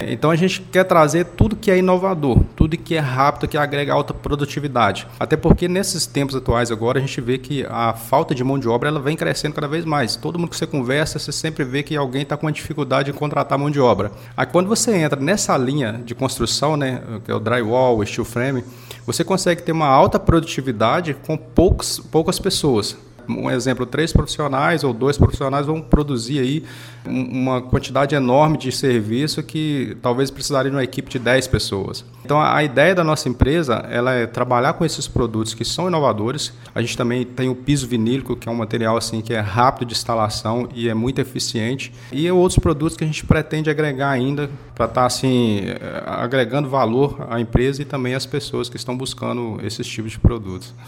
Então a gente quer trazer tudo que é inovador, tudo que é rápido, que agrega alta produtividade. Até porque nesses tempos atuais agora a gente vê que a falta de mão de obra ela vem crescendo cada vez mais. Todo mundo que você conversa, você sempre vê que alguém está com uma dificuldade em contratar mão de obra. Aí quando você entra nessa linha de construção, né, que é o drywall, o steel frame, você consegue ter uma alta produtividade com poucas pessoas. Um exemplo, 3 profissionais ou 2 profissionais vão produzir aí uma quantidade enorme de serviço que talvez precisaria de uma equipe de 10 pessoas. Então a ideia da nossa empresa ela é trabalhar com esses produtos que são inovadores. A gente também tem o piso vinílico, que é um material assim, que é rápido de instalação e é muito eficiente. E outros produtos que a gente pretende agregar ainda para estar assim, agregando valor à empresa e também às pessoas que estão buscando esses tipos de produtos.